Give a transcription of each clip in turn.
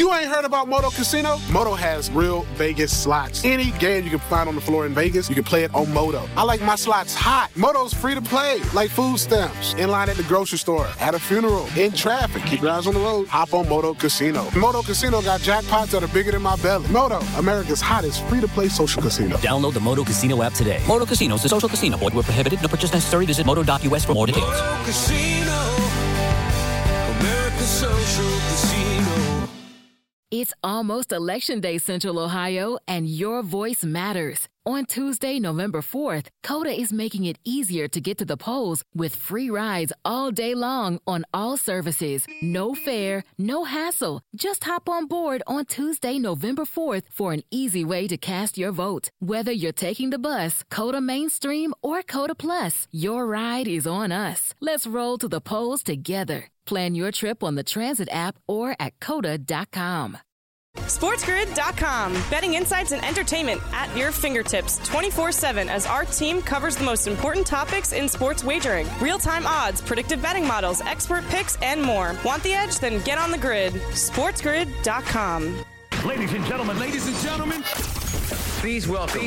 You ain't heard about Moto Casino? Moto has real Vegas slots. Any game you can find on the floor in Vegas, you can play it on Moto. I like my slots hot. Moto's free to play, like food stamps. In line at the grocery store, at a funeral, in traffic. Keep your eyes on the road. Hop on Moto Casino. Moto Casino got jackpots that are bigger than my belly. Moto, America's hottest free-to-play social casino. Download the Moto Casino app today. Moto Casino is a social casino. Void where prohibited. No purchase necessary. Visit moto.us for more details. Moto Casino, America's social casino. It's almost Election Day, Central Ohio, and your voice matters. On Tuesday, November 4th, COTA is making it easier to get to the polls with free rides all day long on all services. No fare, no hassle. Just hop on board on Tuesday, November 4th for an easy way to cast your vote. Whether you're taking the bus, COTA Mainstream, or COTA Plus, your ride is on us. Let's roll to the polls together. Plan your trip on the Transit app or at COTA.com. SportsGrid.com. Betting insights and entertainment at your fingertips 24/7 as our team covers the most important topics in sports wagering. Real-time odds, predictive betting models, expert picks, and more. Want the edge? Then get on the grid. SportsGrid.com. Ladies and gentlemen, please welcome.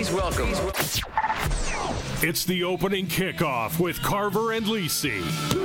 It's the opening kickoff with Carver and Lisi.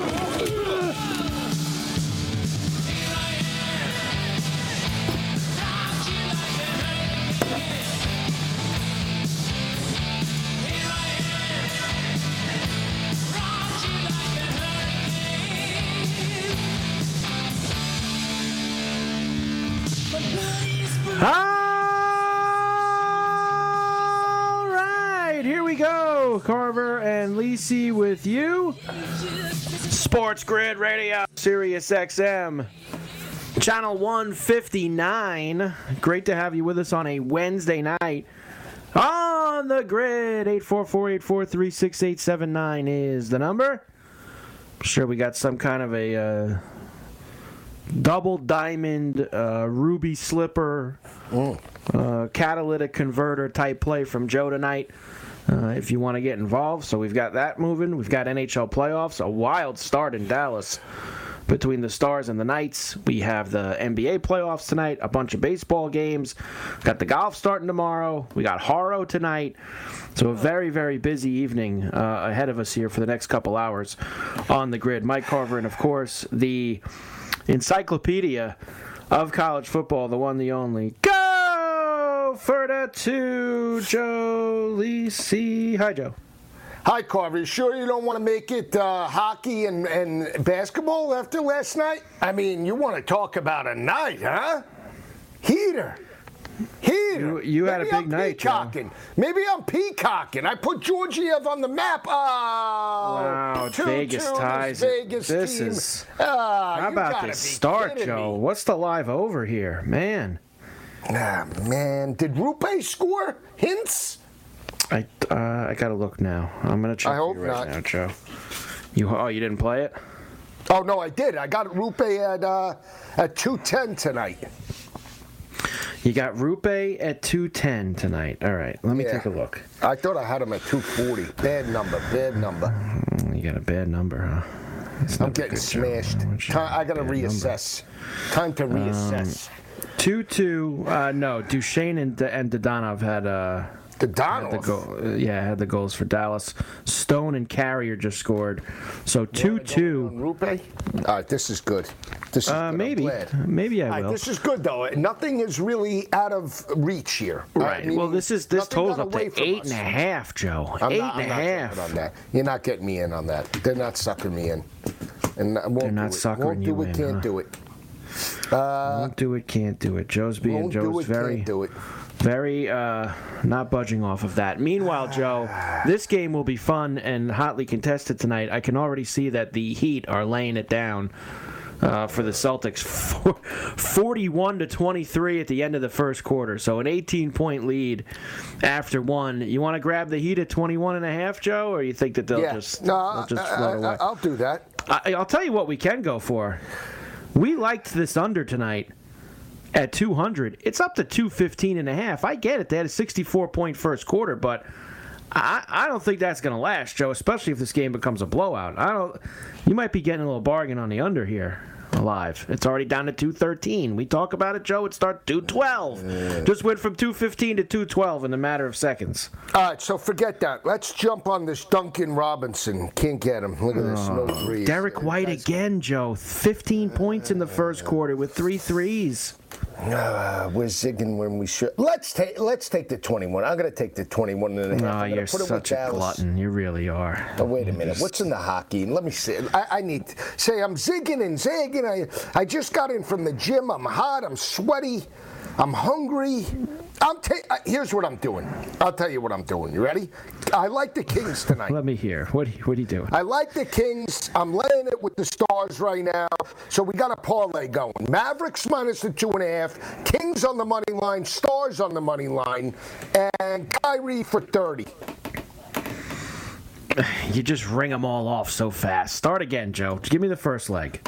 All right, here we go. Carver and Lisi with you. Sports Grid Radio, Sirius XM, Channel 159. Great to have you with us on a Wednesday night. On the Grid, 844-843-6879 is the number. I'm sure we got some kind of a double diamond, ruby slipper, catalytic converter type play from Joe tonight if you want to get involved. So we've got that moving. We've got NHL playoffs, a wild start in Dallas between the Stars and the Knights. We have the NBA playoffs tonight, a bunch of baseball games. Got the golf starting tomorrow. We got Haro tonight. So a very, very busy evening ahead of us here for the next couple hours on the Grid. Mike Carver and, of course, the encyclopedia of college football, the one, the only. Go for the two, Joe Lisi. Hi, Joe. Hi, Carver. You sure you don't want to make it hockey and basketball after last night? I mean, you want to talk about a night, huh? Heater. You had a big night, Joe. Maybe I'm peacocking. I put Georgiev on the map. Oh, wow, Vegas ties. This team. Is. How about this start, Joe? What's the live over here, man? Man, did Rupe score? Hints? I gotta look now. I'm gonna check you right now, Joe. You didn't play it? Oh no, I did. I got Rupe at 210 tonight. You got Rupe at 210 tonight. All right, let me take a look. I thought I had him at 240. Bad number. You got a bad number, huh? I'm getting smashed. I got to reassess. Time to reassess. 2-2. No, Duchesne and Dodonov had had the goals for Dallas. Stone and Carrier just scored. So 2-2. Rupe? All right, this is good. This is good. Maybe I will. This is good though. Nothing is really out of reach here. Right. Well, this totals up to 8.5, Joe. 8.5. You're not getting me in on that. They're not sucking me in. And they're not suckering you in. Can't do it. Won't do it, can't do it. Joe's very not budging off of that. Meanwhile, Joe, this game will be fun and hotly contested tonight. I can already see that the Heat are laying it down for the Celtics, 41-23 at the end of the first quarter. So an 18-point lead after one. You want to grab the Heat at 21.5, Joe, or you think that they'll just float away? I'll do that. I'll tell you what we can go for. We liked this under tonight at 200. It's up to 215.5. I get it. They had a 64-point first quarter, but I don't think that's going to last, Joe, especially if this game becomes a blowout. You might be getting a little bargain on the under here alive. It's already down to 213. We talk about it, Joe. It starts 212. Just went from 215 to 212 in a matter of seconds. All right, so forget that. Let's jump on this Duncan Robinson. Can't get him. Look at this. No threes. Derek White again, Joe. 15 points in the first quarter with 3 threes. We're zigging when we should. Let's take the 21. I'm going to take the 21 and a half. Oh, you're such a glutton. You really are. Oh, wait a minute. What's in the hockey? Let me see. I need to say I'm zigging and zagging. I just got in from the gym. I'm hot. I'm sweaty. I'm hungry. Here's what I'm doing. I'll tell you what I'm doing. You ready? I like the Kings tonight. Let me hear. What are you doing? I like the Kings. I'm laying it with the Stars right now. So we got a parlay going. Mavericks minus the 2.5. Kings on the money line. Stars on the money line. And Kyrie for 30. You just ring them all off so fast. Start again, Joe. Give me the first leg.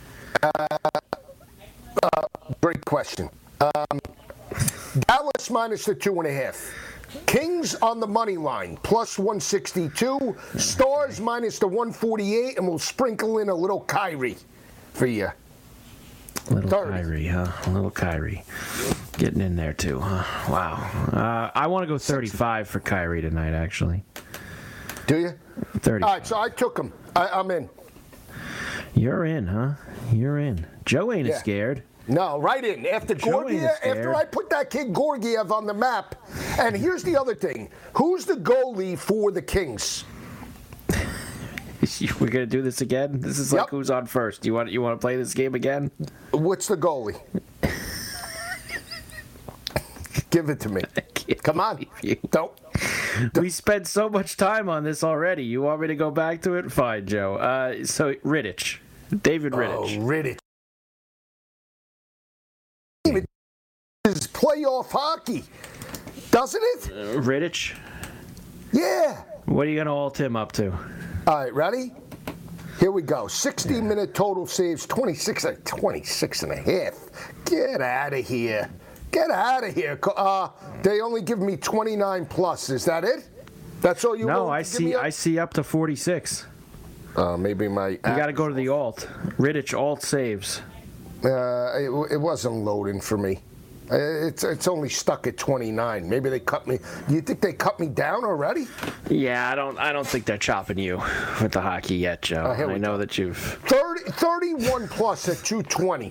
Great question. Dallas minus the 2.5. Kings on the money line, plus 162. Stars minus the 148, and we'll sprinkle in a little Kyrie for you. Little 30. Kyrie, huh? A little Kyrie. Getting in there, too, huh? Wow. I want to go 35 for Kyrie tonight, actually. Do you? 30. All right, so I took him. I'm in. You're in, huh? You're in. Joe ain't scared. No, right in. After Gorgiev, after I put that kid Gorgiev on the map. And here's the other thing. Who's the goalie for the Kings? We're going to do this again? This is like who's on first. You want to play this game again? What's the goalie? Give it to me. Come on. Don't. We spent so much time on this already. You want me to go back to it? Fine, Joe. So Rittich. David Rittich. Oh, Rittich. Is playoff hockey, doesn't it? Rittich? Yeah. What are you going to alt him up to? All right, ready? Here we go. 60-minute total saves, 26 and a half. Get out of here. Get out of here. They only give me 29 plus. Is that it? That's all you want? No, I see up to 46. Maybe my... You got to go to the alt. Rittich alt saves. It wasn't loading for me. It's only stuck at 29. Maybe they cut me. Do you think they cut me down already? Yeah, I don't think they're chopping you with the hockey yet, Joe. I know that you've 31 plus at 220.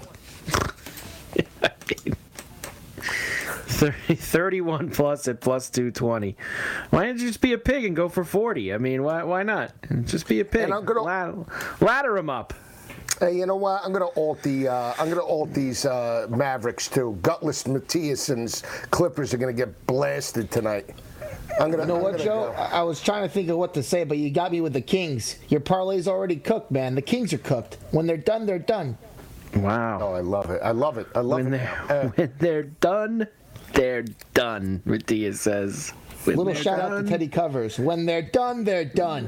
31 plus at plus 220. Why don't you just be a pig and go for 40? I mean, why not? Just be a pig. And I'm gonna ladder them up. Hey, you know what? I'm gonna alt these Mavericks too. Gutless Mathiassen's Clippers are gonna get blasted tonight. You know what, Joe? I was trying to think of what to say, but you got me with the Kings. Your parlay's already cooked, man. The Kings are cooked. When they're done, they're done. Wow. Oh, I love it. When they're done, they're done. Mathias says. Little shout out to Teddy Covers. When they're done, they're done.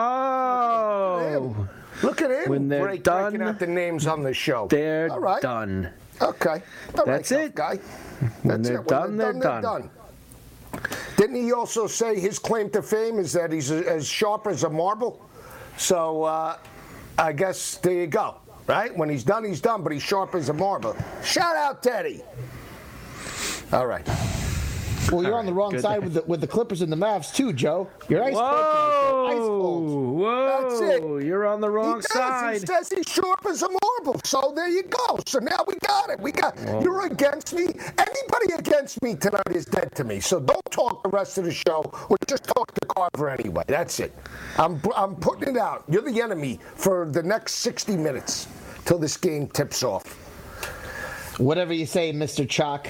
Oh. Look at him. When they're breaking out the names on the show. They're done. Okay. All That's right, it. Guy. When they're done, they're done. Didn't he also say his claim to fame is that he's as sharp as a marble? So I guess there you go. Right? When he's done, but he's sharp as a marble. Shout out, Teddy. All right. Well, you're on the wrong side with the Clippers and the Mavs too, Joe. You're ice cold. Ice cold. Whoa! That's it. You're on the wrong side. He says he's sharp as a marble. So there you go. So now we got it. You're against me. Anybody against me tonight is dead to me. So don't talk the rest of the show, or just talk to Carver anyway. That's it. I'm putting it out. You're the enemy for the next 60 minutes till this game tips off. Whatever you say, Mr. Chalk.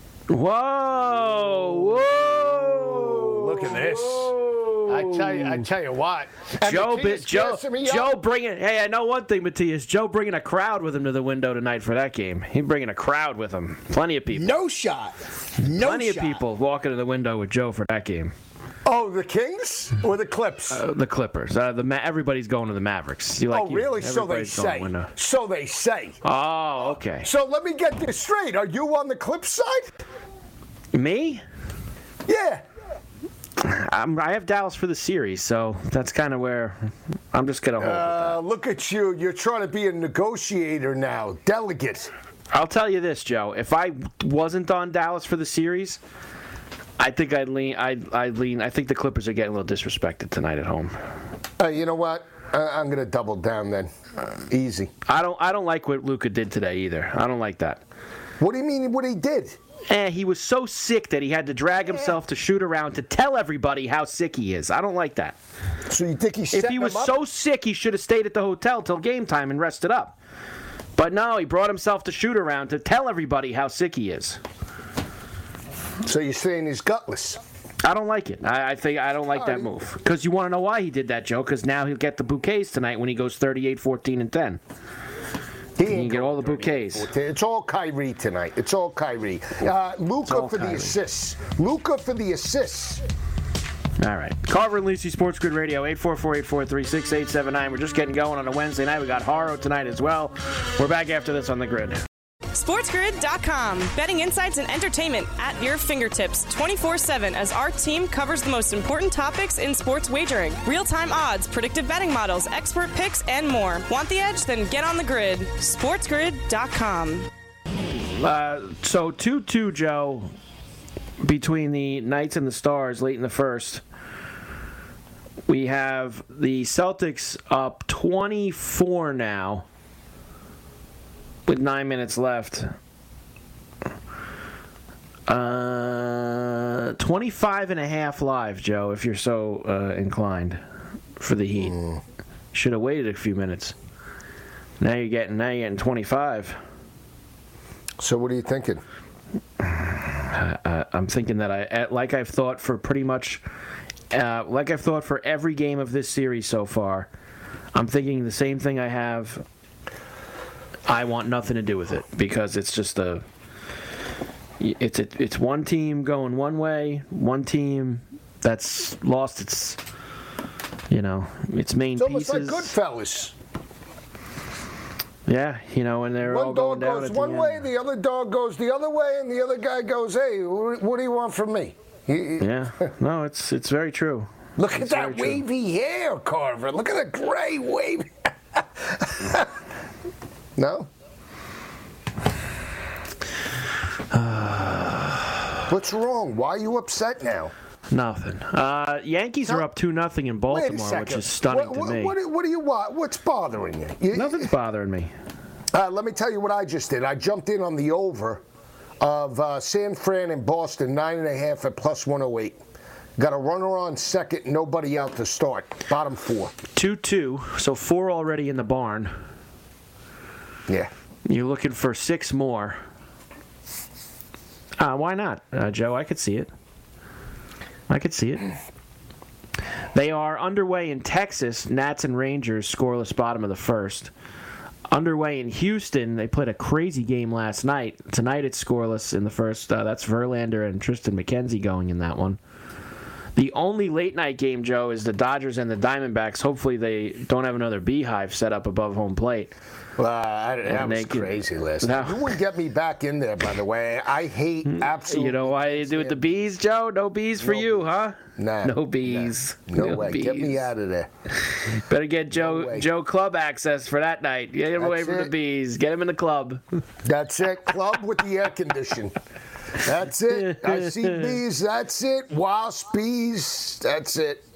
Whoa! Look at this. I tell you what. Joe bringing. Hey, I know one thing, Mathias. Joe bringing a crowd with him to the window tonight for that game. He's bringing a crowd with him. Plenty of people. No shot. Plenty of people walking to the window with Joe for that game. Oh, the Kings or the Clips? The Clippers. Everybody's going to the Mavericks. Really? So they say. So they say. Oh, okay. So let me get this straight. Are you on the Clips side? Me? Yeah. I have Dallas for the series, so that's kind of where I'm just going to hold with that. Look at you. You're trying to be a negotiator now. Delegate. I'll tell you this, Joe. If I wasn't on Dallas for the series, I think I'd lean. I think the Clippers are getting a little disrespected tonight at home. You know what? I'm going to double down then. Easy. I don't like what Luka did today either. I don't like that. What do you mean what he did? He was so sick that he had to drag himself to shoot around to tell everybody how sick he is. I don't like that. So you think he's If he was so sick, he should have stayed at the hotel till game time and rested up. But no, he brought himself to shoot around to tell everybody how sick he is. So you're saying he's gutless? I don't like it. I don't like that move. Because you want to know why he did that, Joe? Because now he'll get the bouquets tonight when he goes 38, 14, and 10. He can get all the bouquets. It's all Kyrie tonight. It's all Kyrie. Luka for the assists. Luka for the assists. All right. Carver and Lisi, Sports Grid Radio, 844-843-6879. We're just getting going on a Wednesday night. We got Haro tonight as well. We're back after this on the Grid. SportsGrid.com. Betting insights and entertainment at your fingertips 24/7 as our team covers the most important topics in sports wagering. Real-time odds, predictive betting models, expert picks, and more. Want the edge? Then get on the grid. SportsGrid.com. So 2-2, Joe, between the Knights and the Stars late in the first. We have the Celtics up 24 now with 9 minutes left. 25 and a half live, Joe, if you're so inclined for the Heat. Should have waited a few minutes. Now you're getting 25. So what are you thinking? I'm thinking that like I've thought for pretty much, like I've thought for every game of this series so far, I'm thinking the same thing I have. I want nothing to do with it because it's just it's one team going one way, one team that's lost its main pieces. It's almost like Goodfellas. Yeah, and they're all going down. One dog goes one way, the other dog goes the other way, and the other guy goes, "Hey, what do you want from me?" Yeah, no, it's very true. Look at that wavy hair, Carver. Look at the gray wavy. No? What's wrong? Why are you upset now? Nothing. Yankees are up 2-0 in Baltimore, which is stunning to me. What do you want? What's bothering you? Nothing's bothering me. Let me tell you what I just did. I jumped in on the over of San Fran and Boston, 9.5 at plus 108. Got a runner on second, nobody out to start. Bottom 4. 2-2, so 4 already in the barn. Yeah. You're looking for 6 more. Why not, Joe? I could see it. They are underway in Texas, Nats and Rangers, scoreless bottom of the first. Underway in Houston, they played a crazy game last night. Tonight it's scoreless in the first. That's Verlander and Tristan McKenzie going in that one. The only late night game, Joe, is the Dodgers and the Diamondbacks. Hopefully they don't have another beehive set up above home plate. That was crazy last night. You wouldn't get me back in there, by the way. I hate absolutely. You know why you do with the bees, Joe? No bees for you, huh? Nah. No bees. No way. Bees. Get me out of there. Better get Joe club access for that night. Get him away from the bees. Get him in the club. That's it. Club with the air condition. That's it. I see bees. That's it. Wasp, bees. That's it.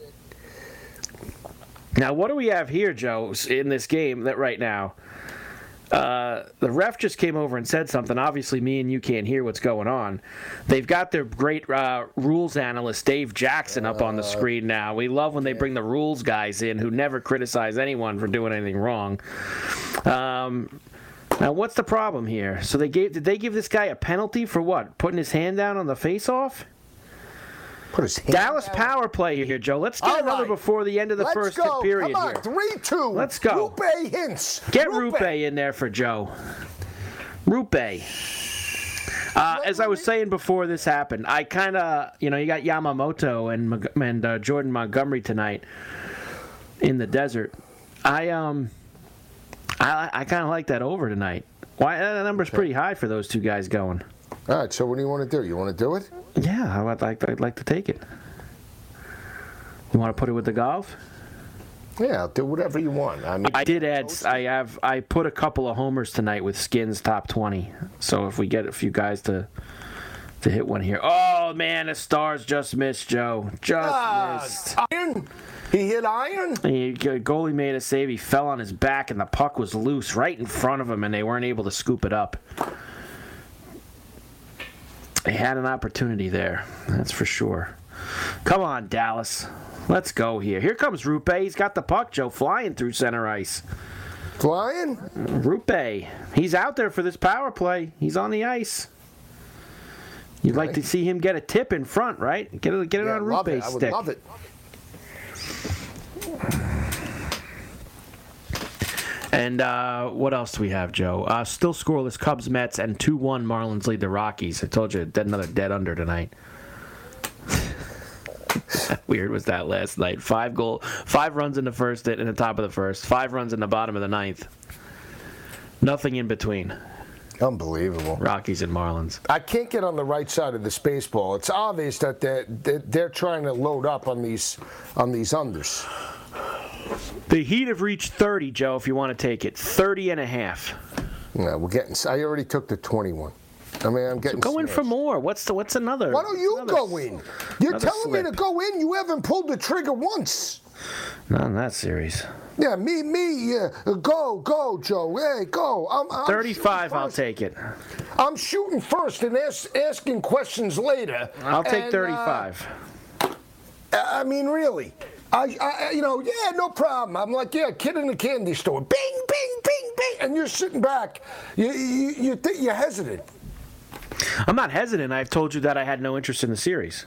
Now, what do we have here, Joe, in this game that right now? The ref just came over and said something. Obviously, me and you can't hear what's going on. They've got their great rules analyst, Dave Jackson, up on the screen now. We love when they bring the rules guys in who never criticize anyone for doing anything wrong. Now, what's the problem here? So did they give this guy a penalty for what? Putting his hand down on the face-off? Dallas power play here, Joe. Let's get another before the end of the first period. Come on, 3-2. Let's go. Rupe Hintz. Get Rupe in there for Joe. Rupe. As I was saying before this happened, I kind of, you got Yamamoto and Jordan Montgomery tonight in the desert. I kind of like that over tonight. Why that number's pretty high for those two guys going. All right, so what do you want to do? You want to do it? Yeah, I'd like to take it. You want to put it with the golf? Yeah, do whatever you want. I mean, I did add. I put a couple of homers tonight with Skins top 20. So if we get a few guys to hit one here. Oh man, the Stars just missed, Joe. Missed. Iron. He hit iron. The goalie made a save. He fell on his back, and the puck was loose right in front of him, and they weren't able to scoop it up. They had an opportunity there, that's for sure. Come on, Dallas. Let's go here. Here comes Rupe. He's got the puck, Joe, flying through center ice. Flying? Rupe. He's out there for this power play. He's on the ice. You'd like to see him get a tip in front, right? Get it on Rupe's stick. I would love it. And what else do we have, Joe? Still scoreless Cubs, Mets, and 2-1 Marlins lead the Rockies. I told you, another dead under tonight. How weird was that last night? 5 runs in the first, in the top of the first, 5 runs in the bottom of the ninth. Nothing in between. Unbelievable. Rockies and Marlins. I can't get on the right side of this baseball. It's obvious that they're trying to load up on these unders. The Heat have reached 30, Joe, if you want to take it. 30.5. No, we're getting. I already took the 21. I mean, I'm getting. So go in for more. What's another? Why don't you go in? You're telling me to go in. You haven't pulled the trigger once. Not in that series. Yeah, me. Go, Joe. Hey, go. I'm 35. I'll take it. I'm shooting first and asking questions later. I'll take 35. I mean, really. Yeah, no problem. I'm like, yeah, kid in the candy store. Bing, bing, bing, bing. And you're sitting back. You think you're hesitant. I'm not hesitant. I've told you that I had no interest in the series.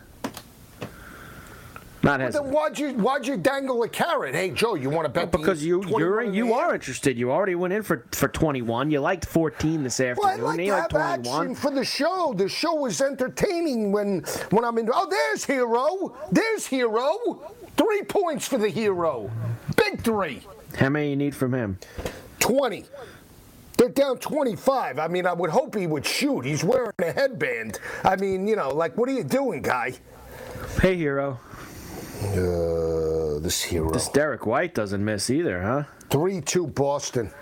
Not hesitant. Then why'd you dangle a carrot? Hey, Joe, you want to bet? Because you are interested. You already went in for 21. You liked 14 this afternoon. Well, I like to have action for the show. The show was entertaining when I'm in. Oh, there's Hero. There's Hero. 3 points for the Hero. Big 3. How many you need from him? 20. They're down 25. I mean, I would hope he would shoot. He's wearing a headband. I mean, like, what are you doing, guy? Hey, Hero. This Hero. This Derek White doesn't miss either, huh? 3-2 Boston.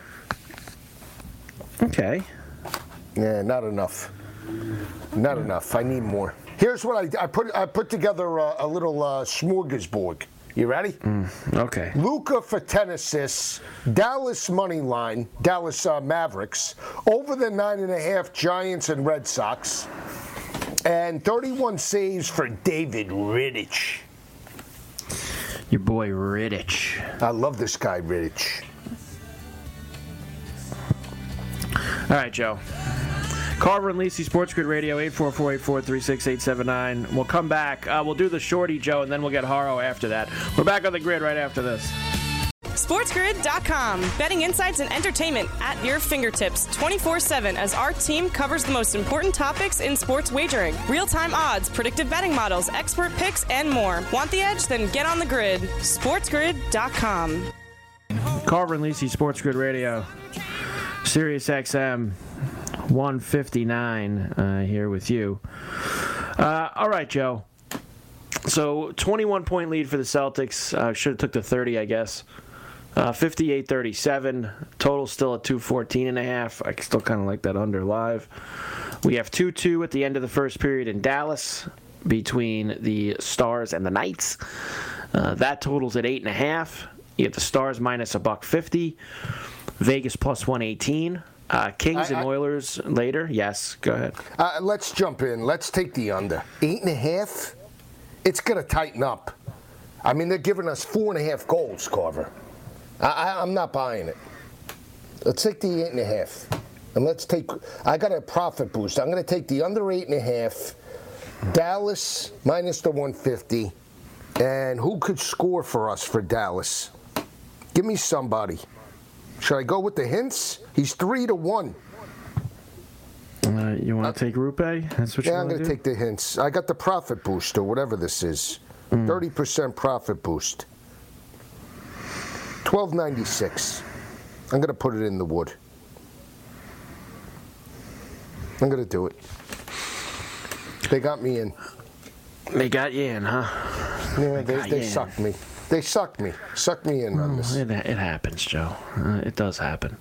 Okay. Yeah, not enough. Not enough. I need more. Here's what I put together a little smorgasbord. You ready? Okay. Luka for 10 assists, Dallas money line, Dallas Mavericks, over the 9.5 Giants and Red Sox, and 31 saves for David Rittich. Your boy Rittich. I love this guy, Rittich. All right, Joe. Carver and Lisi, Sports Grid Radio, 844-843-6879. We'll come back. We'll do the shorty, Joe, and then we'll get Haro after that. We're back on the grid right after this. SportsGrid.com. Betting insights and entertainment at your fingertips 24/7 as our team covers the most important topics in sports wagering. Real-time odds, predictive betting models, expert picks, and more. Want the edge? Then get on the grid. SportsGrid.com. Carver and Lisi, Sports Grid Radio, Sirius XM 159 here with you. All right, Joe. So 21-point lead for the Celtics. Should have took the 30, I guess. 58-37. Total still at 214.5. I still kind of like that under live. We have 2-2 at the end of the first period in Dallas between the Stars and the Knights. That totals at 8.5. You get the Stars minus $1.50. Vegas plus 118. Kings and Oilers later. Yes, go ahead. Let's jump in. Let's take the under. 8.5. It's going to tighten up. I mean, they're giving us 4.5 goals, Carver. I'm not buying it. Let's take the 8.5. And let's take, I got a profit boost. I'm going to take the under 8.5. Dallas minus the 150. And who could score for us for Dallas? Give me somebody. Should I go with the hints? He's 3-1. You want to take Rupe? That's what you I'm going to take the hints. I got the profit boost or whatever this is. 30% profit boost. $12.96. I'm going to put it in the wood. I'm going to do it. They got me in. They got you in, huh? Yeah, they sucked me. They sucked me. Sucked me in on this. It happens, Joe. It does happen.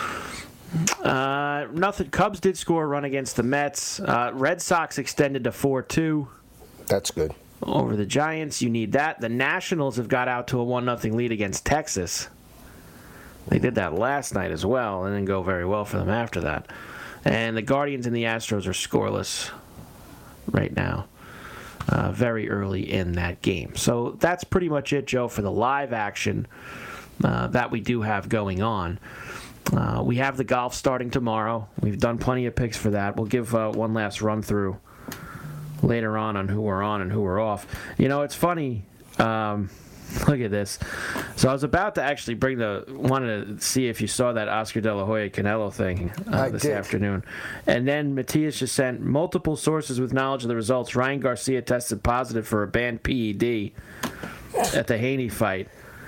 Nothing. Cubs did score a run against the Mets. Red Sox extended to 4-2. That's good. Over the Giants, you need that. The Nationals have got out to a 1-0 lead against Texas. They did that last night as well, and didn't go very well for them after that. And the Guardians and the Astros are scoreless right now, very early in that game. So that's pretty much it, Joe, for the live action that we do have going on. We have the golf starting tomorrow. We've done plenty of picks for that. We'll give one last run through later on who we're on and who we're off. You know, it's funny. Look at this. So I was about to actually wanted to see if you saw that Oscar De La Hoya Canelo thing this afternoon. And then Matias just sent multiple sources with knowledge of the results. Ryan Garcia tested positive for a banned PED at the Haney fight.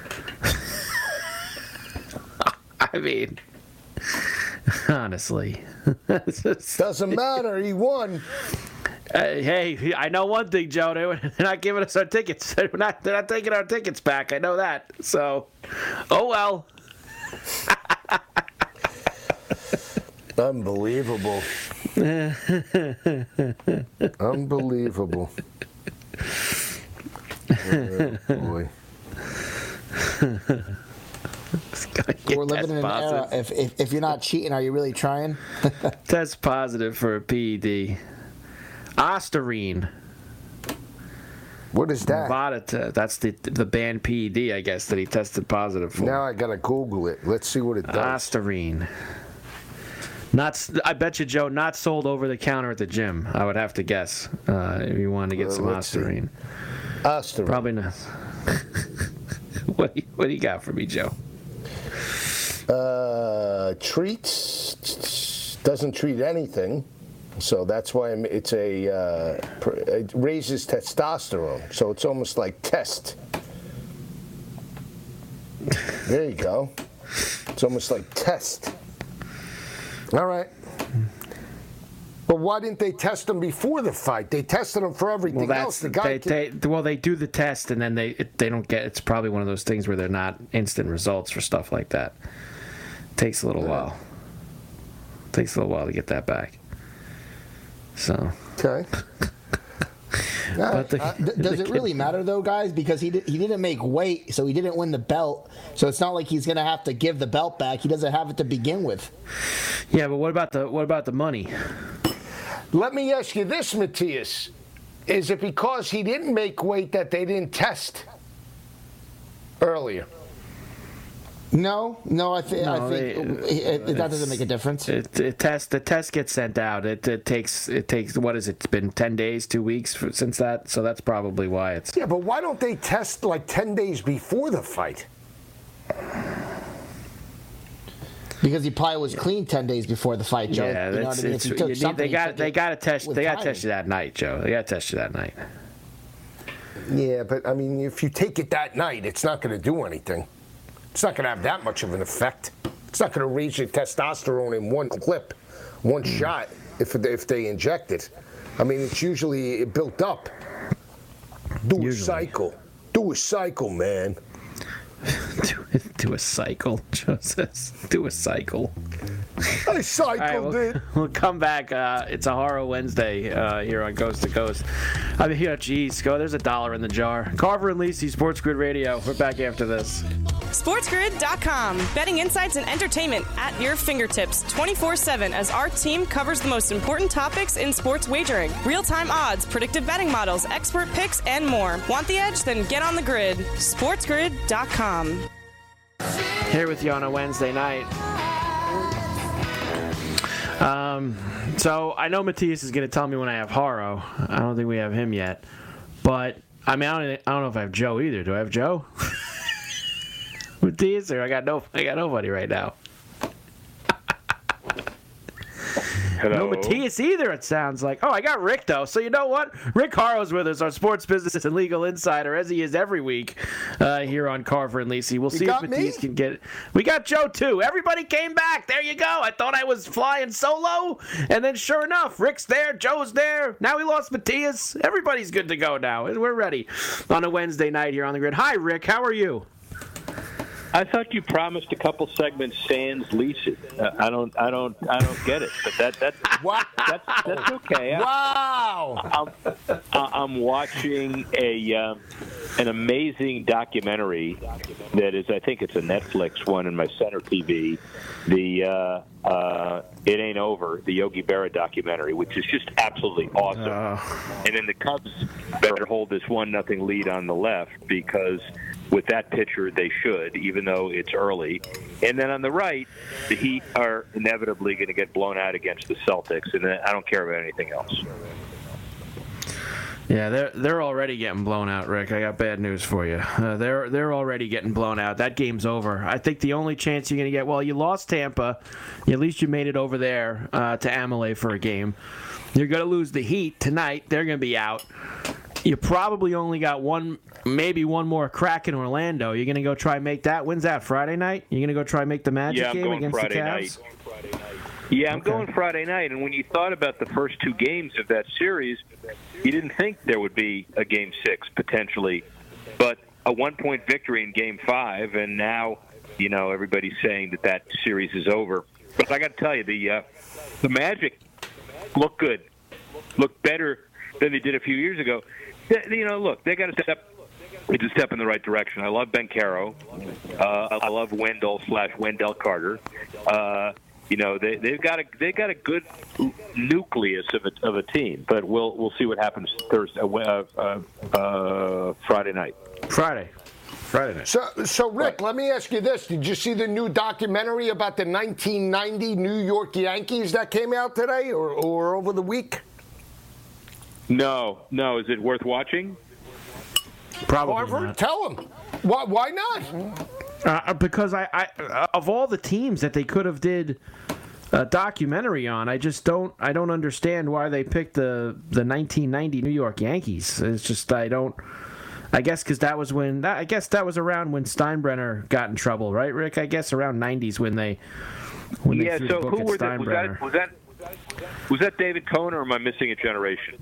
I mean, honestly. Doesn't matter. He won. Hey, I know one thing, Joe. They're not giving us our tickets. They're not taking our tickets back. I know that. So, oh well. Unbelievable. Unbelievable. Oh, boy. We're living in an era. If you're not cheating, are you really trying? Test positive for a PED. Ostarine. What is that? Nevada, that's the banned PED, I guess, that he tested positive for. Now I gotta Google it. Let's see what it does. Ostarine. I bet you, Joe, not sold over the counter at the gym. I would have to guess. If you wanted to get some Ostarine. Ostarine. Probably not. What do you got for me, Joe? Treats doesn't treat anything. So that's why it raises testosterone. So it's almost like test. There you go. It's almost like test. All right. But why didn't they test him before the fight? They tested him for everything else. The guy they do the test and then they don't get. It's probably one of those things where they're not instant results for stuff like that. Takes a little while. Takes a little while to get that back. So. Okay. Does it really matter though, guys? Because he didn't make weight, so he didn't win the belt. So it's not like he's gonna have to give the belt back. He doesn't have it to begin with. Yeah, but what about the money? Let me ask you this, Matias: is it because he didn't make weight that they didn't test earlier? No, I think that doesn't make a difference. The test gets sent out. It takes what is it? It's been 10 days, 2 weeks since that. So that's probably why it's. Yeah, but why don't they test like 10 days before the fight? Because he probably was clean 10 days before the fight, Joe. Yeah, you know what I mean? If he took they got to test. They got to test you that night, Joe. They got to test you that night. Yeah, but I mean, if you take it that night, it's not going to do anything. It's not going to have that much of an effect. It's not going to raise your testosterone in one clip, one shot, if they inject it. I mean, it's usually built up. Do a cycle, man. Do a cycle, Joe says. Do a cycle. I cycled it. We'll come back. It's a Horror Wednesday here on Coast to Coast. I mean, geez, there's $1 in the jar. Carver and Lisi, Sports Grid Radio. We're back after this. SportsGrid.com. Betting insights and entertainment at your fingertips 24/7 as our team covers the most important topics in sports wagering. Real-time odds, predictive betting models, expert picks, and more. Want the edge? Then get on the grid. SportsGrid.com. Here with you on a Wednesday night. So I know Matias is going to tell me when I have Haro. I don't think we have him yet. But, I mean, I don't know if I have Joe either. Do I have Joe? Matias, or I got nobody right now. No Matias either, it sounds like. Oh, I got Rick, though. So you know what? Rick Harrow's with us, our sports business and legal insider, as he is every week here on Carver and Lisi. We'll see if Matias can get it. We got Joe, too. Everybody came back. There you go. I thought I was flying solo, and then sure enough, Rick's there, Joe's there. Now we lost Matias. Everybody's good to go now. We're ready on a Wednesday night here on the grid. Hi, Rick. How are you? I thought you promised a couple segments sans Lisi. I don't get it, but that's okay. Wow! I'm watching an amazing documentary that is, I think it's a Netflix one in my center TV. The It Ain't Over, the Yogi Berra documentary, which is just absolutely awesome. And then the Cubs better hold this 1-0 lead on the left because with that pitcher, they should, even though it's early. And then on the right, the Heat are inevitably going to get blown out against the Celtics, and I don't care about anything else. Yeah, they're already getting blown out, Rick. I got bad news for you. They're already getting blown out. That game's over. I think the only chance you're going to get, well, you lost Tampa. At least you made it over there to Amalie for a game. You're going to lose the Heat tonight. They're going to be out. You probably only got maybe one more crack in Orlando. You're going to go try and make that. When's that, Friday night? You're going to go try and make the Magic game against Friday the Cavs? Night. Yeah, I'm going Friday night. And when you thought about the first two games of that series, you didn't think there would be a Game 6 potentially. But a 1-point victory in Game 5, and now, everybody's saying that series is over. But I got to tell you, the Magic look good, look better than they did a few years ago. Look, they got to step. It's a step in the right direction. I love Ben Caro. I love Wendell Carter. They've got a good nucleus of a team, but we'll see what happens Thursday, Friday night. Friday night. So Rick, let me ask you this: did you see the new documentary about the 1990 New York Yankees that came out today or over the week? No. Is it worth watching? Probably Harvard, not. tell them. Why not? Because I of all the teams that they could have did a documentary on, I don't understand why they picked the 1990 New York Yankees. It's just I guess because that was around when Steinbrenner got in trouble, right, Rick? I guess around 90s when they threw the book at Steinbrenner. Was that David Cohn, or am I missing a generation?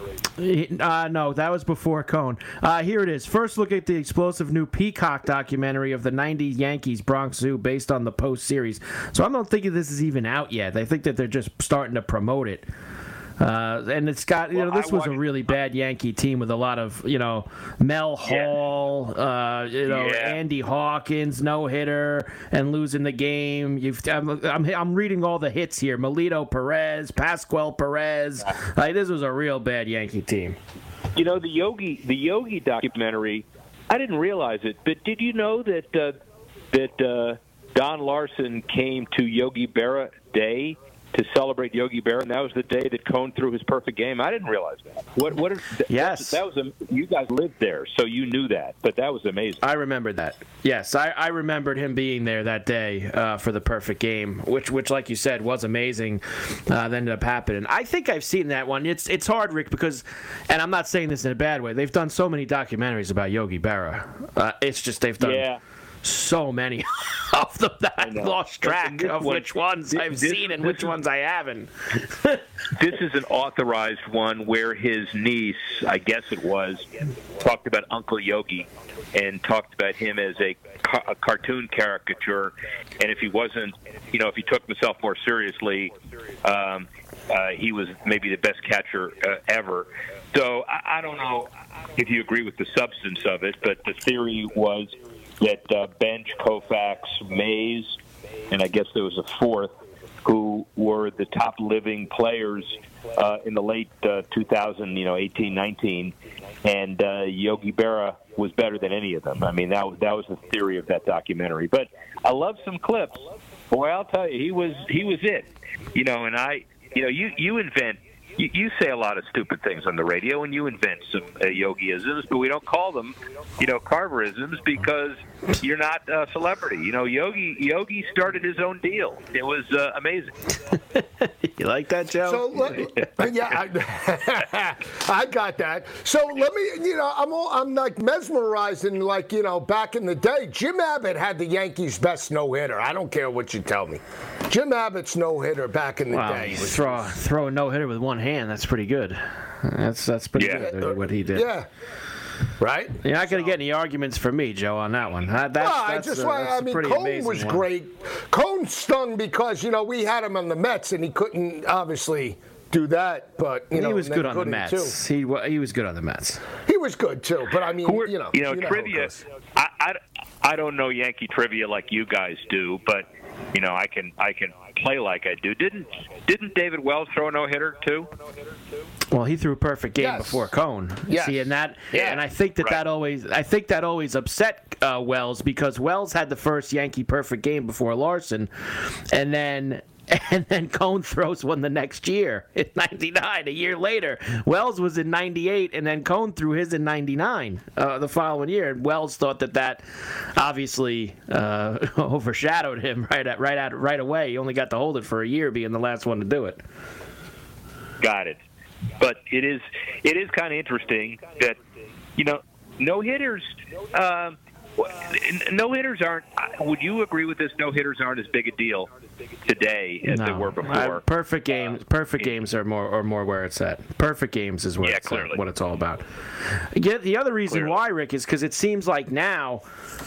No, that was before Cohn. Here it is. First look at the explosive new Peacock documentary of the 90s Yankees Bronx Zoo based on the Post series. So I don't think this is even out yet. I think that they're just starting to promote it. And it's got, this was a really bad Yankee team with a lot of, Mel Hall, Andy Hawkins, no-hitter, and losing the game. I'm reading all the hits here. Melito Perez, Pascual Perez. This was a real bad Yankee team. The Yogi documentary, I didn't realize it, but did you know that Don Larson came to Yogi Berra Day to celebrate Yogi Berra, and that was the day that Cohn threw his perfect game? I didn't realize that. Yes. That was you guys lived there, so you knew that, but that was amazing. I remembered that. Yes, I remembered him being there that day for the perfect game, which like you said, was amazing. That ended up happening. I think I've seen that one. It's hard, Rick, because, and I'm not saying this in a bad way, they've done so many documentaries about Yogi Berra. It's just they've done so many of them that I've lost track of which ones I've seen and which ones I haven't. This is an authorized one where his niece, I guess it was, talked about Uncle Yogi and talked about him as a cartoon caricature, and if he wasn't, if he took himself more seriously, he was maybe the best catcher ever. So I don't know if you agree with the substance of it, but the theory was that Bench, Koufax, Mays, and I guess there was a fourth, who were the top living players in the late 2018, 19, and Yogi Berra was better than any of them. I mean, that was the theory of that documentary. But I love some clips. Boy, I'll tell you, he was it. And you invent you say a lot of stupid things on the radio, and you invent some Yogi-isms, but we don't call them, Carver-isms because you're not a celebrity. Yogi started his own deal. It was amazing. You like that, Joe? So, yeah, I got that. So let me, I'm like mesmerized and back in the day, Jim Abbott had the Yankees' best no-hitter. I don't care what you tell me. Jim Abbott's no-hitter back in the day. Throw a no-hitter with one hand. That's pretty good. That's pretty good what he did. Yeah. Right? You're not going to get any arguments from me, Joe, on that one. Cone was great. Cone stung because, we had him on the Mets, and he couldn't obviously do that, but, he was good on the Mets. He was good on the Mets. He was good, too, but I mean, trivia, I don't know Yankee trivia like you guys do, but, I can play like I do. Didn't David Wells throw a no-hitter, too? Well, he threw a perfect game before Cone. Yes. See, and I think that always upset Wells because Wells had the first Yankee perfect game before Larson, and then Cone throws one the next year in '99. A year later, Wells was in '98, and then Cone threw his in '99 the following year. And Wells thought that obviously overshadowed him right away. He only got to hold it for a year, being the last one to do it. Got it. But it is kind of interesting that no-hitters. No-hitters aren't. Would you agree with this? No-hitters aren't as big a deal today as they were before. Perfect games are more where it's at. Perfect games is where what it's all about. The other reason why, Rick, is because it seems like now,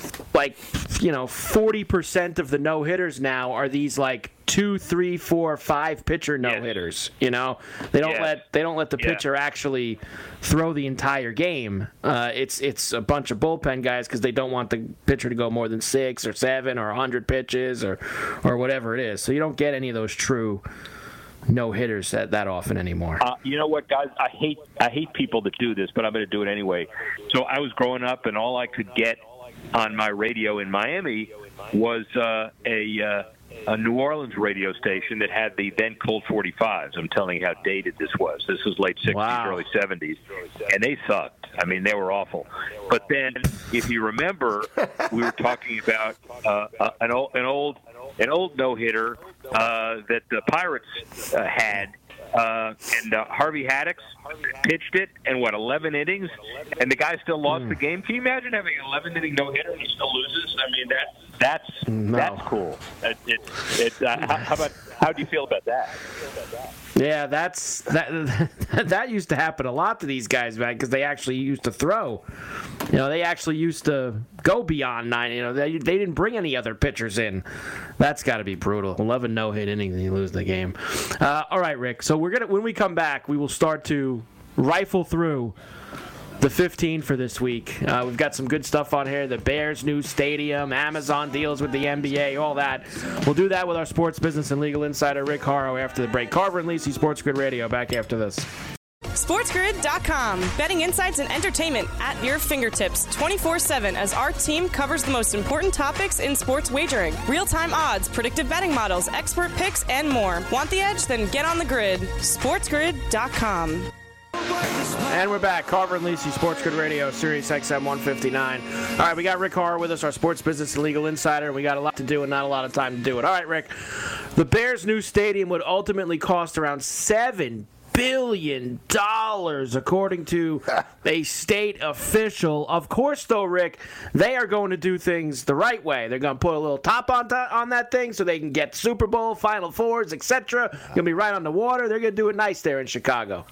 40% of the no-hitters now are these 2, 3, 4, 5 pitcher no-hitters. They don't let the pitcher actually throw the entire game. It's a bunch of bullpen guys because they don't want the pitcher to go more than 6 or 7 or 100 pitches or whatever it is. So you don't get any of those true no-hitters that often anymore. You know what, guys? I hate people that do this, but I'm going to do it anyway. So I was growing up, and all I could get on my radio in Miami was a New Orleans radio station that had the then Colt 45s. I'm telling you how dated this was. This was late 60s, early 70s, and they sucked. I mean, they were awful. But then, if you remember, we were talking about an old no-hitter that the Pirates had. And Harvey Haddix pitched it in 11 innings, and the guy still lost the game. Can you imagine having an 11-inning no-hitter and he still loses? I mean, that's cool. How do you feel about that? Yeah, that used to happen a lot to these guys, man, because they actually used to throw. They actually used to go beyond 9. They didn't bring any other pitchers in. That's got to be brutal. 11 no-hit innings and you lose the game. All right, Rick. So when we come back, we will start to rifle through the 15 for this week. We've got some good stuff on here. The Bears' new stadium, Amazon deals with the NBA, all that. We'll do that with our sports business and legal insider, Rick Horrow, after the break. Carver and Lisi, Sports Grid Radio, back after this. SportsGrid.com. Betting insights and entertainment at your fingertips 24/7 as our team covers the most important topics in sports wagering. Real-time odds, predictive betting models, expert picks, and more. Want the edge? Then get on the grid. SportsGrid.com. And we're back. Carver and Lisi, Sports Grid Radio, Sirius XM 159. All right, we got Rick Horrow with us, our sports business and legal insider. We got a lot to do and not a lot of time to do it. All right, Rick. The Bears' new stadium would ultimately cost around $7 billion, according to a state official. Of course, though, Rick, they are going to do things the right way. They're going to put a little top on that thing so they can get Super Bowl, Final Fours, etc. Going to be right on the water. They're going to do it nice there in Chicago.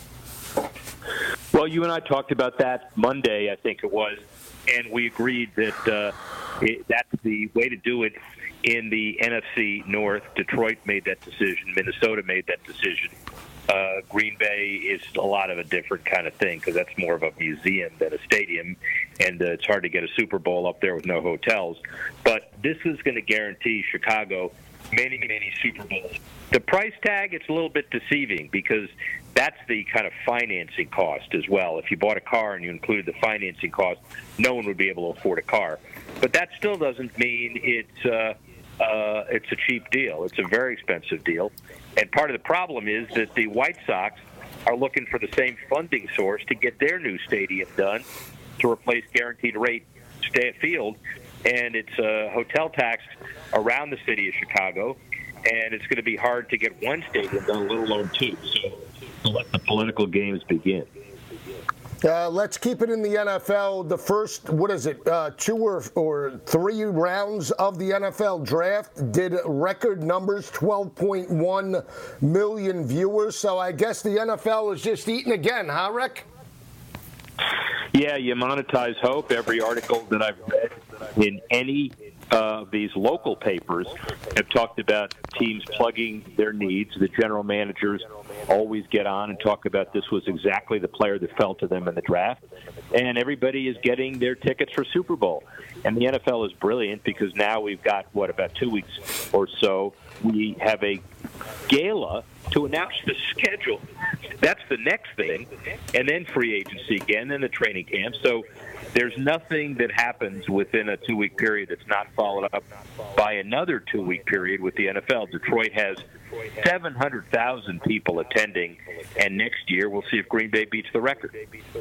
Well, you and I talked about that Monday, I think it was, and we agreed that that's the way to do it in the NFC North. Detroit made that decision. Minnesota made that decision. Green Bay is a lot of a different kind of thing because that's more of a museum than a stadium, and it's hard to get a Super Bowl up there with no hotels. But this is going to guarantee Chicago many, many Super Bowls. The price tag, it's a little bit deceiving because that's the kind of financing cost as well. If you bought a car and you included the financing cost, no one would be able to afford a car. But that still doesn't mean it's it's a cheap deal. It's a very expensive deal. And part of the problem is that the White Sox are looking for the same funding source to get their new stadium done to replace guaranteed rate field. And it's a hotel tax around the city of Chicago. And it's going to be hard to get one stadium done, let alone two. So let the political games begin. Let's keep it in the NFL. The first, 2 or 3 rounds of the NFL draft did record numbers, 12.1 million viewers. So I guess the NFL is just eating again, huh, Rick? Yeah, you monetize hope. Every article that I've read in any of these local papers have talked about teams plugging their needs. The general managers always get on and talk about this was exactly the player that fell to them in the draft. And everybody is getting their tickets for Super Bowl. And the NFL is brilliant because now we've got, about 2 weeks or so, we have a gala to announce the schedule. That's the next thing. And then free agency again, and the training camp. So there's nothing that happens within a 2-week period that's not followed up by another 2-week period with the NFL. Detroit has 700,000 people attending, and next year we'll see if Green Bay beats the record.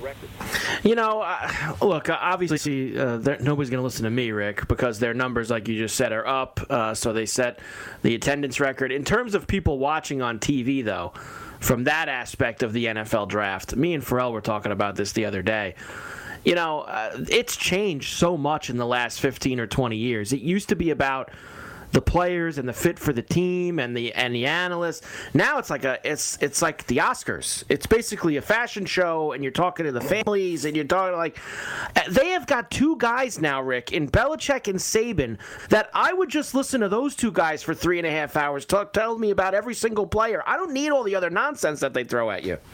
Look, obviously nobody's going to listen to me, Rick, because their numbers, like you just said, are up, so they set the attendance record. In terms of people watching on TV, though, from that aspect of the NFL draft, me and Pharrell were talking about this the other day. It's changed so much in the last 15 or 20 years. It used to be about the players and the fit for the team and the analysts. Now it's like it's like the Oscars. It's basically a fashion show, and you're talking to the families, and you're talking they have got 2 guys now, Rick, in Belichick and Saban, that I would just listen to those 2 guys for 3.5 hours tell me about every single player. I don't need all the other nonsense that they throw at you.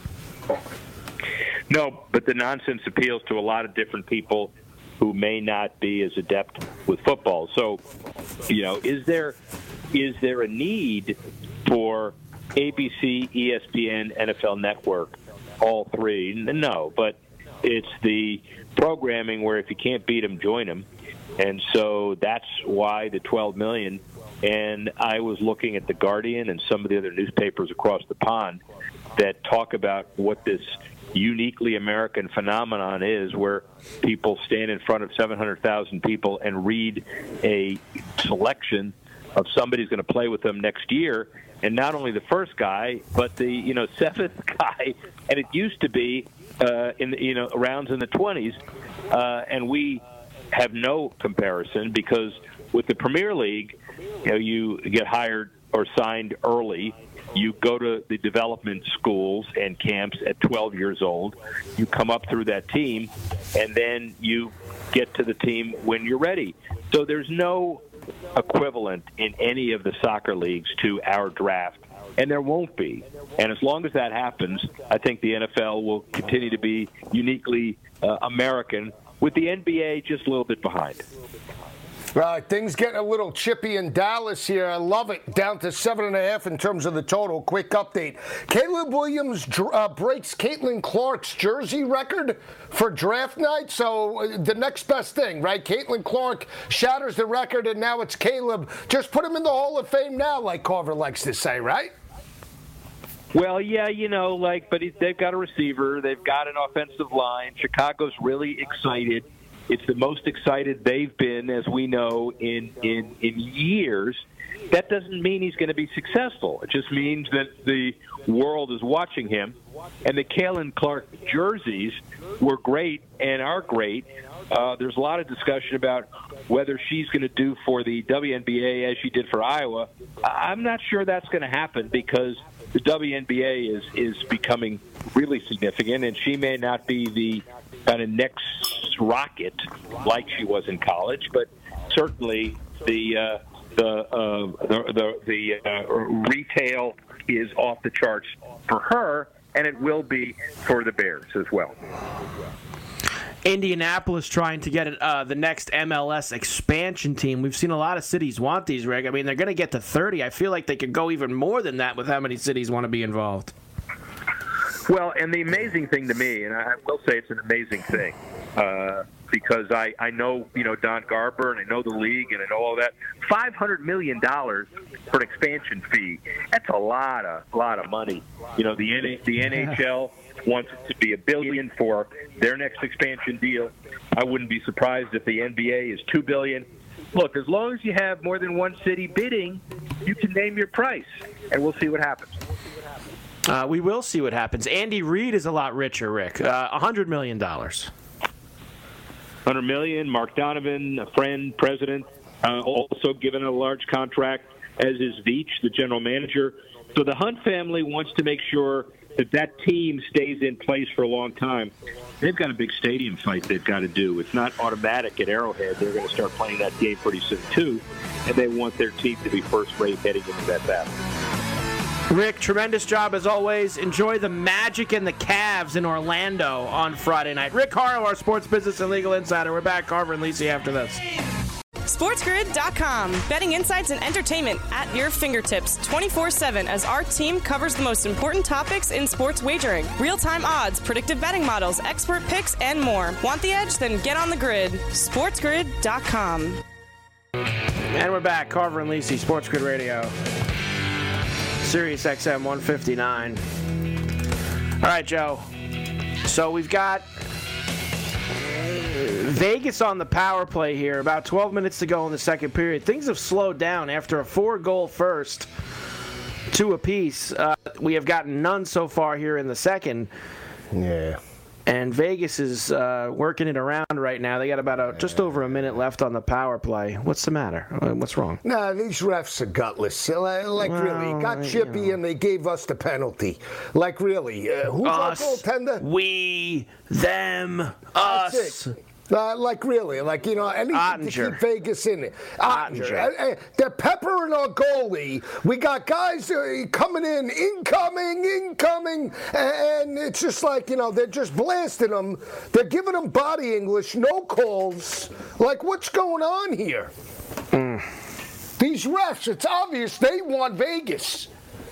No, but the nonsense appeals to a lot of different people who may not be as adept with football. So, is there a need for ABC, ESPN, NFL Network, all 3? No, but it's the programming where if you can't beat them, join them. And so that's why the 12 million. And I was looking at The Guardian and some of the other newspapers across the pond that talk about what this uniquely American phenomenon is, where people stand in front of 700,000 people and read a selection of somebody who's going to play with them next year, and not only the first guy, but the 7th guy. And it used to be in the rounds in the 20s, and we have no comparison because with the Premier League, you get hired or signed early. You go to the development schools and camps at 12 years old. You come up through that team, and then you get to the team when you're ready. So there's no equivalent in any of the soccer leagues to our draft, and there won't be. And as long as that happens, I think the NFL will continue to be uniquely American, with the NBA just a little bit behind. Things getting a little chippy in Dallas here. I love it. Down to 7.5 in terms of the total. Quick update. Caleb Williams breaks Caitlin Clark's jersey record for draft night. So the next best thing, right? Caitlin Clark shatters the record, and now it's Caleb. Just put him in the Hall of Fame now, like Carver likes to say, right? Well, yeah, but they've got a receiver. They've got an offensive line. Chicago's really excited. It's the most excited they've been, as we know, in years. That doesn't mean he's going to be successful. It just means that the world is watching him. And the Caitlin Clark jerseys were great and are great. There's a lot of discussion about whether she's going to do for the WNBA as she did for Iowa. I'm not sure that's going to happen because the WNBA is becoming really significant, and she may not be the kind of next rocket like she was in college, but certainly the retail is off the charts for her, and it will be for the Bears as well. Indianapolis trying to get the next MLS expansion team. We've seen a lot of cities want these, Rick. I mean, they're going to get to 30. I feel like they could go even more than that with how many cities want to be involved. Well, and the amazing thing to me, and I will say it's an amazing thing, because I know, Don Garber, and I know the league, and I know all that. $500 million for an expansion fee. That's a lot of money. The NHL wants it to be $1 billion for their next expansion deal. I wouldn't be surprised if the NBA is $2 billion. Look, as long as you have more than one city bidding, you can name your price, and we'll see what happens. We will see what happens. Andy Reid is a lot richer, Rick. $100 million. $100 million. Mark Donovan, a friend, president, also given a large contract, as is Veach, the general manager. So the Hunt family wants to make sure that team stays in place for a long time. They've got a big stadium fight they've got to do. It's not automatic at Arrowhead. They're going to start playing that game pretty soon, too, and they want their team to be first-rate heading into that battle. Rick, tremendous job as always. Enjoy the Magic and the Cavs in Orlando on Friday night. Rick Horrow, our sports business and legal insider. We're back, Carver and Lisi, after this. SportsGrid.com. Betting insights and entertainment at your fingertips 24/7 as our team covers the most important topics in sports wagering. Real-time odds, predictive betting models, expert picks, and more. Want the edge? Then get on the grid. SportsGrid.com. And we're back, Carver and Lisi, Sports Grid Radio. Sirius XM 159. All right, Joe. So we've got Vegas on the power play here. About 12 minutes to go in the second period. Things have slowed down after a 4-goal first, 2 apiece. We have gotten none so far here in the second. Yeah. And Vegas is working it around right now. They got about just over a minute left on the power play. What's the matter? What's wrong? Nah, these refs are gutless. Really, it got chippy and they gave us the penalty. Really, who's our goaltender? We, them, us. Really, anything Ottinger. to keep Vegas in it. Ottinger. They're peppering our goalie. We got guys coming in, incoming, and it's just they're just blasting them. They're giving them body English, no calls. What's going on here? These refs, it's obvious they want Vegas.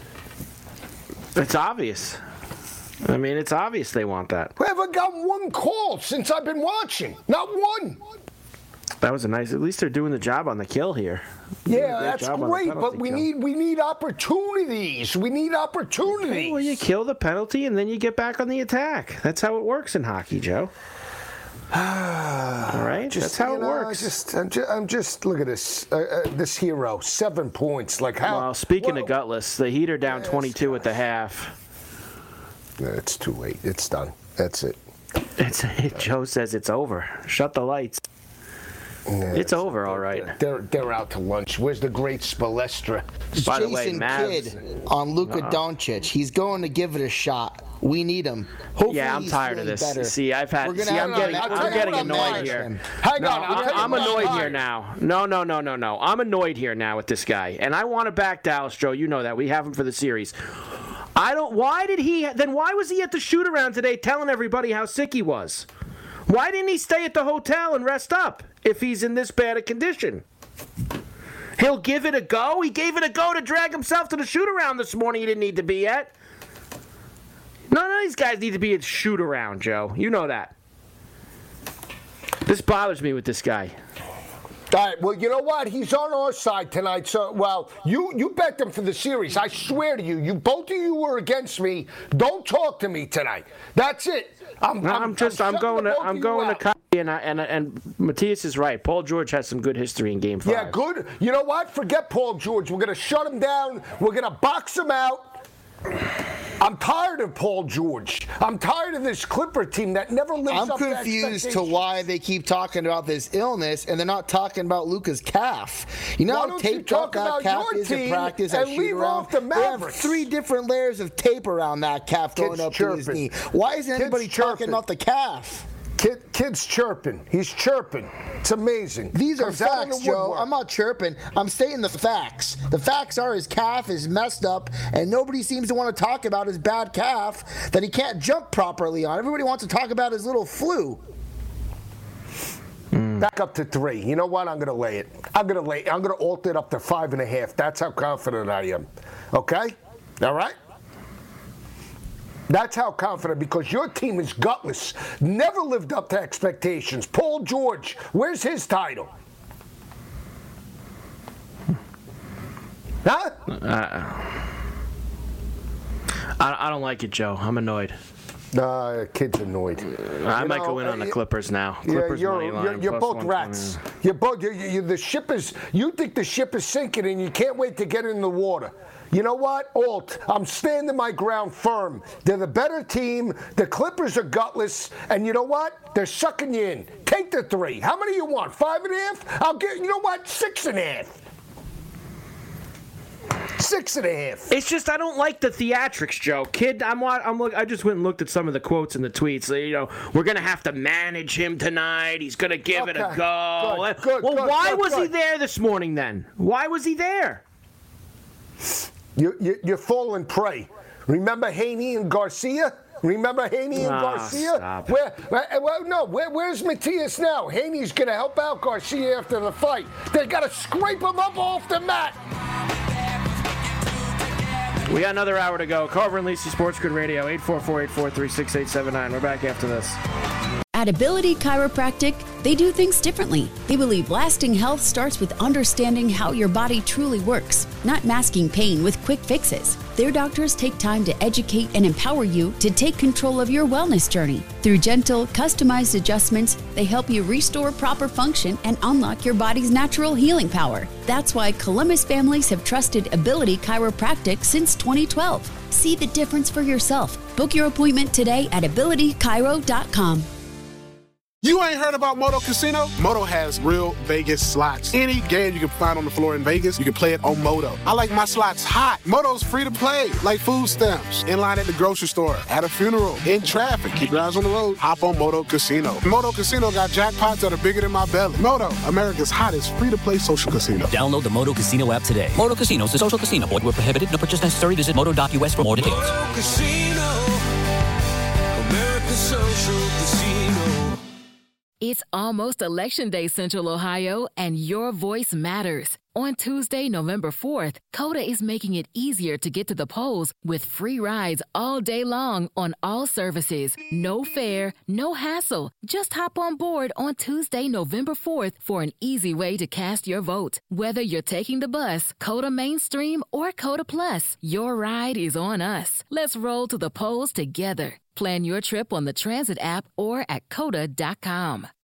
It's obvious. It's obvious they want that. We haven't gotten one call since I've been watching. Not one. That was a nice. At least they're doing the job on the kill here. Yeah, that's great, but we need opportunities. We need opportunities. Okay, well, you kill the penalty and then you get back on the attack. That's how it works in hockey, Joe. All right, that's how it works. I'm just look at this. This hero, 7 points. How? Well, speaking of gutless, the Heat are down 22 at the half. It's too late. It's done. That's it. Joe says it's over. Shut the lights. Yeah, it's over, all right. They're out to lunch. Where's the great Spolestra? By the way, Jason Kidd on Luka Doncic. He's going to give it a a We need him. Hopefully I'm tired of this. Better. See, I'm getting annoyed here. Hang on, I'm annoyed here now. No. I'm annoyed here now with this guy, and I want to back Dallas, Joe. You know that we have him for the series. Why was he at the shoot-around today telling everybody how sick he was? Why didn't he stay at the hotel and rest up if he's in this bad a condition? He'll give it a go. He gave it a go to drag himself to the shoot-around this morning he didn't need to be at. None of these guys need to be at shoot-around, Joe. You know that. This bothers me with this guy. All right, well, you know what? He's on our side tonight. So, you bet them for the series. I swear to you, both of you were against me. Don't talk to me tonight. That's it. I'm going to copy, and Matthias is right. Paul George has some good history in Game 5. Yeah, good. You know what? Forget Paul George. We're going to shut him down. We're going to box him out. I'm tired of Paul George. I'm tired of this Clipper team that never lives up to expectations. I'm confused to why they keep talking about this illness and they're not talking about Luka's calf. You know how taped up that calf is in practice at shoot-around? They have 3 different layers of tape around that calf going up to his knee. Why isn't anybody talking about the calf? Kid's chirping. He's chirping. It's amazing. These are facts, Joe. I'm not chirping. I'm stating the facts. The facts are his calf is messed up, and nobody seems to want to talk about his bad calf that he can't jump properly on. Everybody wants to talk about his little flu. Back up to 3. You know what? I'm going to lay it. I'm going to alter it up to 5.5. That's how confident I am. Okay? All right? That's how confident, because your team is gutless. Never lived up to expectations. Paul George, where's his title? Huh? I don't like it, Joe. I'm annoyed. Kid's annoyed. I might go in on the Clippers now. Clippers money line, you're both rats. You're both. The ship is. You think the ship is sinking, and you can't wait to get in the water. You know what, Alt? I'm standing my ground firm. They're the better team. The Clippers are gutless, and you know what? They're sucking you in. Take the 3. How many you want? 5.5? I'll get. You know what? 6.5. 6.5. It's just I don't like the theatrics, Joe. Kid, I just went and looked at some of the quotes and the tweets. We're gonna have to manage him tonight. He's gonna give it a go. Good, why was he there this morning then? Why was he there? You're falling prey. Remember Haney and Garcia? Stop. Where's Matias now? Haney's going to help out Garcia after the fight. They got to scrape him up off the mat. We got another hour to go. Carver and Lisi, Sports Grid Radio, 844-843-6879. We're back after this. At Ability Chiropractic, they do things differently. They believe lasting health starts with understanding how your body truly works, not masking pain with quick fixes. Their doctors take time to educate and empower you to take control of your wellness journey. Through gentle, customized adjustments, they help you restore proper function and unlock your body's natural healing power. That's why Columbus families have trusted Ability Chiropractic since 2012. See the difference for yourself. Book your appointment today at abilitychiro.com. You ain't heard about Moto Casino? Moto has real Vegas slots. Any game you can find on the floor in Vegas, you can play it on Moto. I like my slots hot. Moto's free to play, like food stamps. In line at the grocery store, at a funeral, in traffic. Keep your eyes on the road. Hop on Moto Casino. Moto Casino got jackpots that are bigger than my belly. Moto, America's hottest free-to-play social casino. Download the Moto Casino app today. Moto Casino is a social casino. Void where prohibited. No purchase necessary. Visit moto.us for more details. Moto Casino, America's social casino. It's almost Election Day, Central Ohio, and your voice matters. On Tuesday, November 4th, Coda is making it easier to get to the polls with free rides all day long on all services. No fare, no hassle. Just hop on board on Tuesday, November 4th for an easy way to cast your vote. Whether you're taking the bus, Coda Mainstream, or Coda Plus, your ride is on us. Let's roll to the polls together. Plan your trip on the Transit app or at coda.com.